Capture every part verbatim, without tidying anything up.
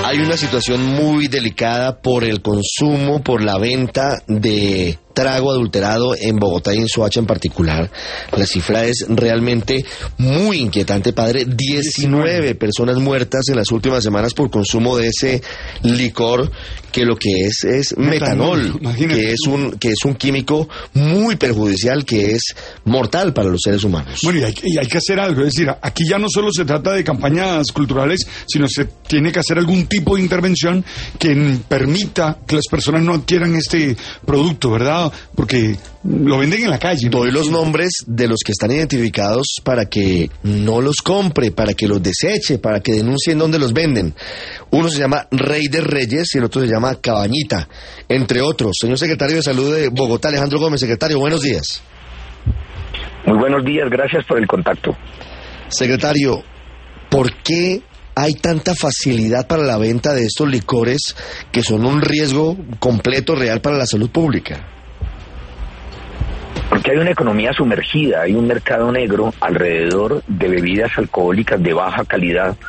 Hay una situación muy delicada por el consumo, por la venta de trago adulterado en Bogotá y en Soacha en particular. La cifra es realmente muy inquietante, padre. diecinueve personas muertas en las últimas semanas por consumo de ese licor que lo que es es metanol, metanol que es un que es un químico muy perjudicial, que es mortal para los seres humanos. Bueno, y hay, y hay que hacer algo. Es decir, aquí ya no solo se trata de campañas culturales, sino se tiene que hacer algún tipo de intervención que permita que las personas no adquieran este producto, ¿verdad? Porque lo venden en la calle. Doy los nombres de los que están identificados para que no los compre, para que los deseche, para que denuncien dónde los venden. Uno se llama Rey de Reyes y el otro se llama Cabañita, entre otros. Señor secretario de Salud de Bogotá, Alejandro Gómez. Secretario, buenos días. Muy buenos días, gracias por el contacto. Secretario, ¿por qué hay tanta facilidad para la venta de estos licores que son un riesgo completo real para la salud pública? Porque hay una economía sumergida, hay un mercado negro alrededor de bebidas alcohólicas de baja calidad,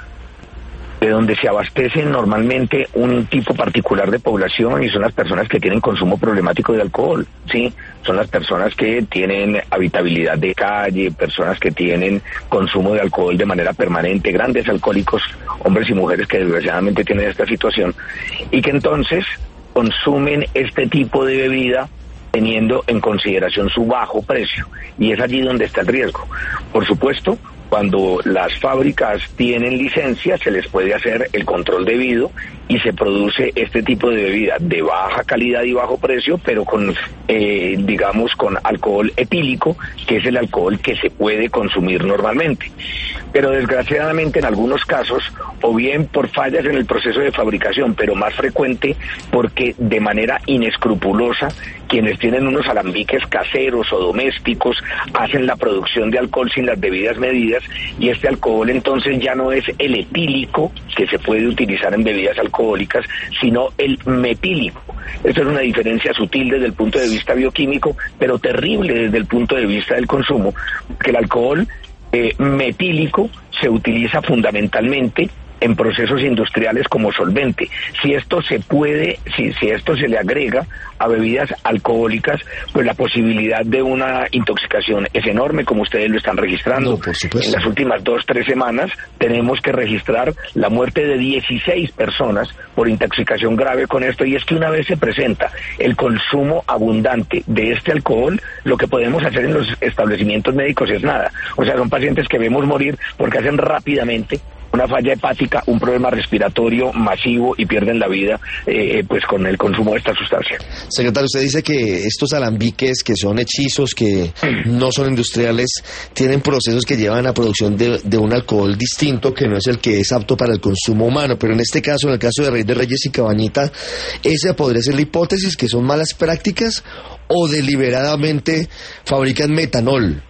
de donde se abastecen normalmente un tipo particular de población, y son las personas que tienen consumo problemático de alcohol, ¿sí? Son las personas que tienen habitabilidad de calle, personas que tienen consumo de alcohol de manera permanente, grandes alcohólicos, hombres y mujeres que desgraciadamente tienen esta situación, y que entonces consumen este tipo de bebida teniendo en consideración su bajo precio, y es allí donde está el riesgo. Por supuesto, cuando las fábricas tienen licencia, se les puede hacer el control debido y se produce este tipo de bebida de baja calidad y bajo precio, pero con, eh, digamos, con alcohol etílico, que es el alcohol que se puede consumir normalmente. Pero desgraciadamente en algunos casos, o bien por fallas en el proceso de fabricación, pero más frecuente porque de manera inescrupulosa, quienes tienen unos alambiques caseros o domésticos hacen la producción de alcohol sin las debidas medidas, y este alcohol entonces ya no es el etílico que se puede utilizar en bebidas alcohólicas, sino el metílico. Esto es una diferencia sutil desde el punto de vista bioquímico, pero terrible desde el punto de vista del consumo, que el alcohol eh, metílico se utiliza fundamentalmente en procesos industriales como solvente. Si esto se puede, si, si esto se le agrega a bebidas alcohólicas, pues la posibilidad de una intoxicación es enorme, como ustedes lo están registrando. No, por supuesto. En las últimas dos, tres semanas tenemos que registrar la muerte de dieciséis personas por intoxicación grave con esto, y es que una vez se presenta el consumo abundante de este alcohol, lo que podemos hacer en los establecimientos médicos es nada. O sea, son pacientes que vemos morir porque hacen rápidamente una falla hepática, un problema respiratorio masivo, y pierden la vida eh, pues con el consumo de esta sustancia. Secretario, usted dice que estos alambiques, que son hechizos, que no son industriales, tienen procesos que llevan a producción de, de un alcohol distinto, que no es el que es apto para el consumo humano. Pero en este caso, en el caso de Rey de Reyes y Cabañita, ¿esa podría ser la hipótesis, que son malas prácticas o deliberadamente fabrican metanol?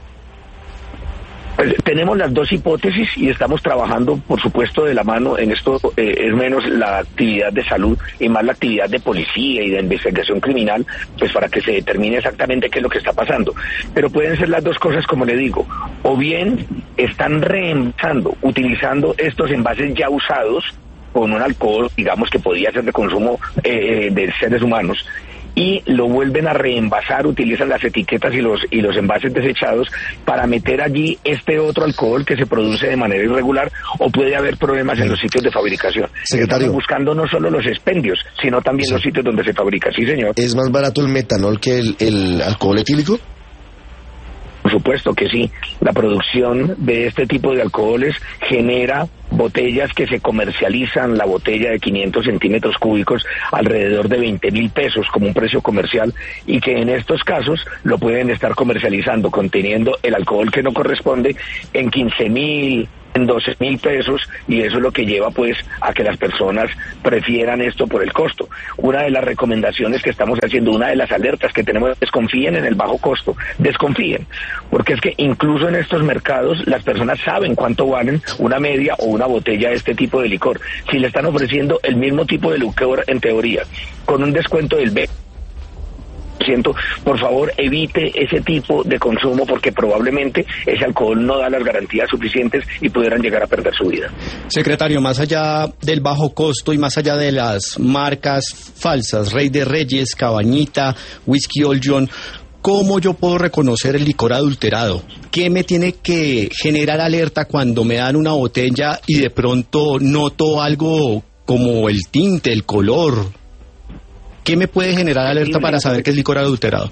Pues tenemos las dos hipótesis y estamos trabajando, por supuesto, de la mano en esto. Eh, es menos la actividad de salud y más la actividad de policía y de investigación criminal, pues para que se determine exactamente qué es lo que está pasando. Pero pueden ser las dos cosas, como le digo, o bien están reemplazando, utilizando estos envases ya usados con un alcohol, digamos, que podía ser de consumo eh, de seres humanos, y lo vuelven a reenvasar, utilizan las etiquetas y los y los envases desechados para meter allí este otro alcohol que se produce de manera irregular, o puede haber problemas en los sitios de fabricación. Secretario, estamos buscando no solo los expendios, sino también sí. los sitios donde se fabrica. Sí, señor. ¿Es más barato el metanol que el, el alcohol etílico? Por supuesto que sí. La producción de este tipo de alcoholes genera botellas que se comercializan, la botella de quinientos centímetros cúbicos, alrededor de veinte mil pesos como un precio comercial, y que en estos casos lo pueden estar comercializando conteniendo el alcohol que no corresponde en quince mil, en doce mil pesos, y eso es lo que lleva pues a que las personas prefieran esto por el costo. Una de las recomendaciones que estamos haciendo, una de las alertas que tenemos, desconfíen en el bajo costo, desconfíen, porque es que incluso en estos mercados las personas saben cuánto valen una media o una botella de este tipo de licor. Si le están ofreciendo el mismo tipo de licor en teoría, con un descuento del veinte ciento, por favor evite ese tipo de consumo porque probablemente ese alcohol no da las garantías suficientes y pudieran llegar a perder su vida. Secretario, más allá del bajo costo y más allá de las marcas falsas, Rey de Reyes, Cabañita, Whisky Old John, ¿cómo yo puedo reconocer el licor adulterado? ¿Qué me tiene que generar alerta cuando me dan una botella y de pronto noto algo como el tinte, el color? ¿Qué me puede generar alerta para saber que es licor adulterado?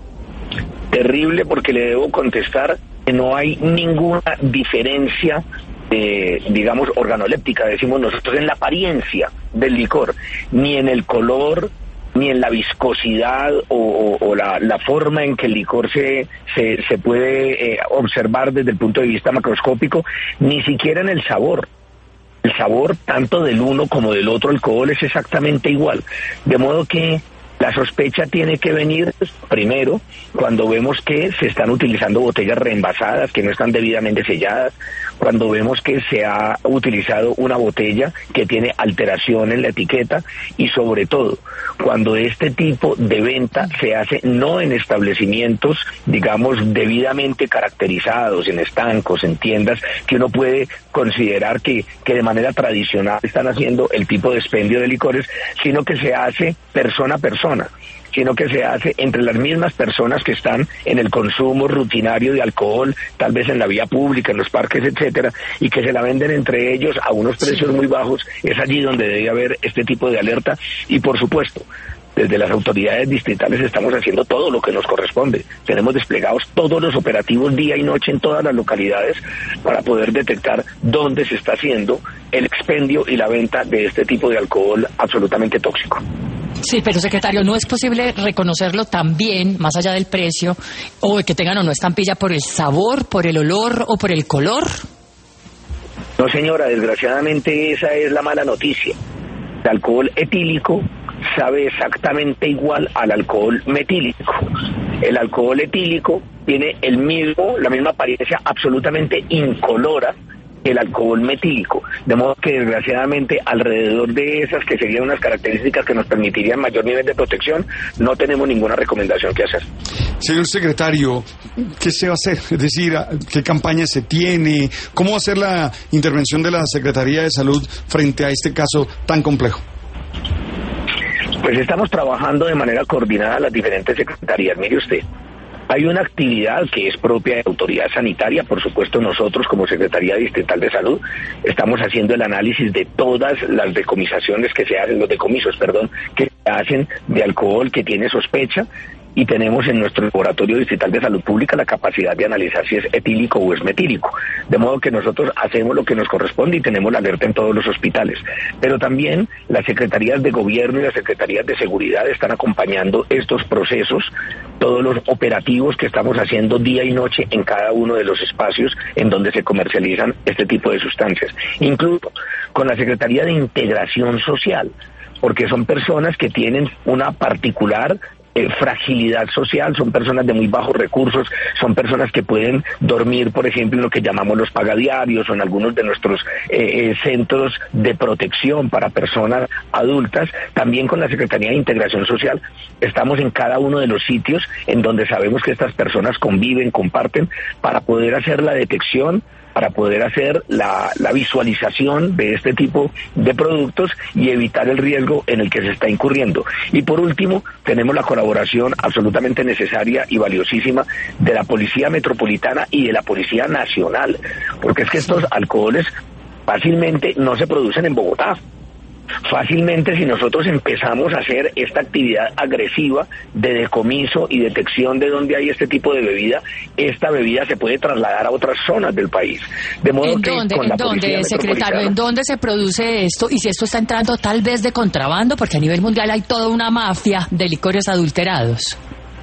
Terrible, porque le debo contestar que no hay ninguna diferencia, eh, digamos, organoléptica, decimos nosotros, en la apariencia del licor, ni en el color, ni en la viscosidad o, o, o la, la forma en que el licor se, se, se puede eh, observar desde el punto de vista macroscópico, ni siquiera en el sabor. El sabor tanto del uno como del otro alcohol es exactamente igual, de modo que la sospecha tiene que venir primero cuando vemos que se están utilizando botellas reenvasadas, que no están debidamente selladas, cuando vemos que se ha utilizado una botella que tiene alteración en la etiqueta y sobre todo cuando este tipo de venta se hace no en establecimientos, digamos, debidamente caracterizados, en estancos, en tiendas, que uno puede considerar que, que de manera tradicional están haciendo el tipo de expendio de licores, sino que se hace persona a persona, sino que se hace entre las mismas personas que están en el consumo rutinario de alcohol, tal vez en la vía pública, en los parques, etcétera, y que se la venden entre ellos a unos precios muy bajos. Es allí donde debe haber este tipo de alerta y, por supuesto, desde las autoridades distritales estamos haciendo todo lo que nos corresponde. Tenemos desplegados todos los operativos día y noche en todas las localidades para poder detectar dónde se está haciendo el expendio y la venta de este tipo de alcohol absolutamente tóxico. Sí, pero secretario, ¿no es posible reconocerlo también, más allá del precio, o de que tengan o no estampilla, por el sabor, por el olor o por el color? No, señora, desgraciadamente esa es la mala noticia. El alcohol etílico sabe exactamente igual al alcohol metílico. El alcohol etílico tiene el mismo, la misma apariencia absolutamente incolora el alcohol metílico, de modo que desgraciadamente alrededor de esas que serían unas características que nos permitirían mayor nivel de protección, no tenemos ninguna recomendación que hacer. Señor secretario, ¿qué se va a hacer? Es decir, ¿qué campaña se tiene? ¿Cómo va a ser la intervención de la Secretaría de Salud frente a este caso tan complejo? Pues estamos trabajando de manera coordinada las diferentes secretarías. Mire usted, hay una actividad que es propia de la autoridad sanitaria. Por supuesto, nosotros como Secretaría Distrital de Salud estamos haciendo el análisis de todas las decomisaciones que se hacen, los decomisos, perdón, que se hacen de alcohol que tiene sospecha, y tenemos en nuestro laboratorio distrital de salud pública la capacidad de analizar si es etílico o es metílico, de modo que nosotros hacemos lo que nos corresponde y tenemos la alerta en todos los hospitales. Pero también las secretarías de gobierno y las secretarías de seguridad están acompañando estos procesos, todos los operativos que estamos haciendo día y noche en cada uno de los espacios en donde se comercializan este tipo de sustancias, incluso con la Secretaría de Integración Social, porque son personas que tienen una particular Eh, fragilidad social, son personas de muy bajos recursos, son personas que pueden dormir, por ejemplo, en lo que llamamos los pagadiarios o en algunos de nuestros eh, eh, centros de protección para personas adultas. También con la Secretaría de Integración Social estamos en cada uno de los sitios en donde sabemos que estas personas conviven, comparten, para poder hacer la detección, para poder hacer la, la visualización de este tipo de productos y evitar el riesgo en el que se está incurriendo. Y por último, tenemos la colaboración absolutamente necesaria y valiosísima de la Policía Metropolitana y de la Policía Nacional, porque es que estos alcoholes fácilmente no se producen en Bogotá. Fácilmente, si nosotros empezamos a hacer esta actividad agresiva de decomiso y detección de dónde hay este tipo de bebida, esta bebida se puede trasladar a otras zonas del país. De modo ¿En que dónde, con ¿en la dónde, secretario, en dónde se produce esto? Y si esto está entrando tal vez de contrabando, porque a nivel mundial hay toda una mafia de licores adulterados.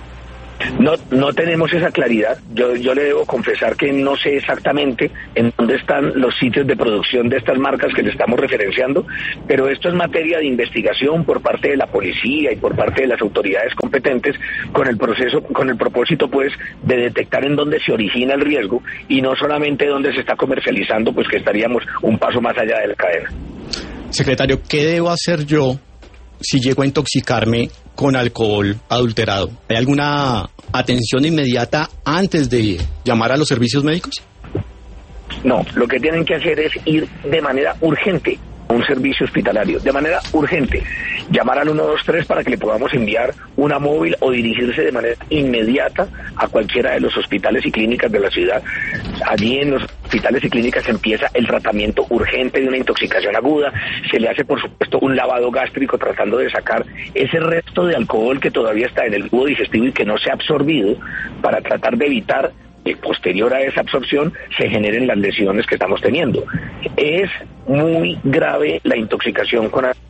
No, no tenemos esa claridad. Yo, yo le debo confesar que no sé exactamente en dónde están los sitios de producción de estas marcas que le estamos referenciando, pero esto es materia de investigación por parte de la policía y por parte de las autoridades competentes, con el proceso, con el propósito, pues, de detectar en dónde se origina el riesgo y no solamente dónde se está comercializando, pues que estaríamos un paso más allá de la cadena. Secretario, ¿qué debo hacer yo si llego a intoxicarme con alcohol adulterado? ¿Hay alguna atención inmediata antes de llamar a los servicios médicos? No, lo que tienen que hacer es ir de manera urgente a un servicio hospitalario, de manera urgente, llamar al uno dos tres para que le podamos enviar una móvil o dirigirse de manera inmediata a cualquiera de los hospitales y clínicas de la ciudad. Allí en los hospitales y clínicas empieza el tratamiento urgente de una intoxicación aguda, se le hace por supuesto un lavado gástrico tratando de sacar ese resto de alcohol que todavía está en el tubo digestivo y que no se ha absorbido, para tratar de evitar que posterior a esa absorción se generen las lesiones que estamos teniendo. Es muy grave la intoxicación con alcohol.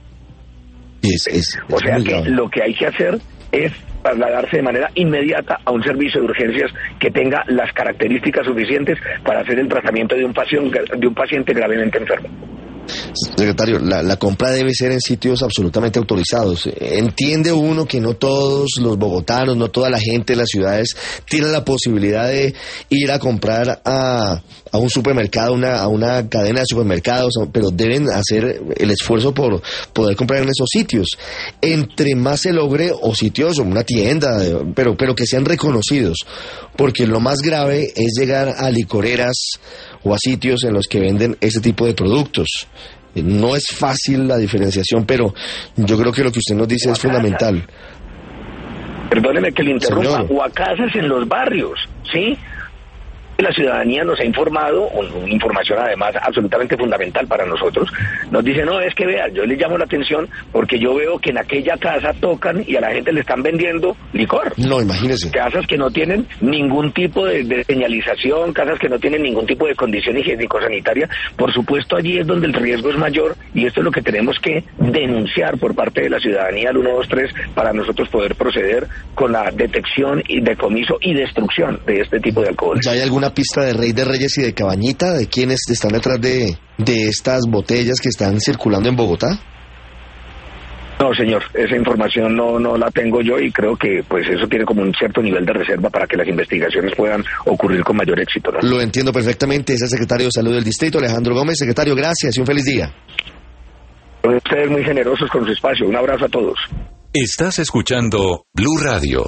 Es, es, o sea es que grave. Lo que hay que hacer es trasladarse de manera inmediata a un servicio de urgencias que tenga las características suficientes para hacer el tratamiento de un paciente, de un paciente gravemente enfermo. Secretario, la, la compra debe ser en sitios absolutamente autorizados. Entiende uno que no todos los bogotanos, no toda la gente de las ciudades tiene la posibilidad de ir a comprar a, a un supermercado, una, a una cadena de supermercados, pero deben hacer el esfuerzo por poder comprar en esos sitios. Entre más se logre, o sitios, o una tienda, pero, pero que sean reconocidos, porque lo más grave es llegar a licoreras o a sitios en los que venden ese tipo de productos. No es fácil la diferenciación, pero yo creo que lo que usted nos dice es fundamental. Perdóneme que le interrumpa. Señor. O a casas en los barrios, ¿sí? La ciudadanía nos ha informado, una información además absolutamente fundamental para nosotros, nos dice, no, es que vea, yo le llamo la atención porque yo veo que en aquella casa tocan y a la gente le están vendiendo licor. No, imagínese. Casas que no tienen ningún tipo de, de señalización, casas que no tienen ningún tipo de condición higiénico-sanitaria. Por supuesto, allí es donde el riesgo es mayor y esto es lo que tenemos que denunciar por parte de la ciudadanía al uno dos tres para nosotros poder proceder con la detección y decomiso y destrucción de este tipo de alcohol. ¿Ya hay alguna pista de Rey de Reyes y de Cabañita, de quiénes están detrás de, de estas botellas que están circulando en Bogotá? No, señor, esa información no no la tengo yo y creo que pues eso tiene como un cierto nivel de reserva para que las investigaciones puedan ocurrir con mayor éxito, ¿no? Lo entiendo perfectamente, es el secretario de Salud del Distrito, Alejandro Gómez. Secretario, gracias y un feliz día. Ustedes muy generosos con su espacio. Un abrazo a todos. Estás escuchando Blue Radio.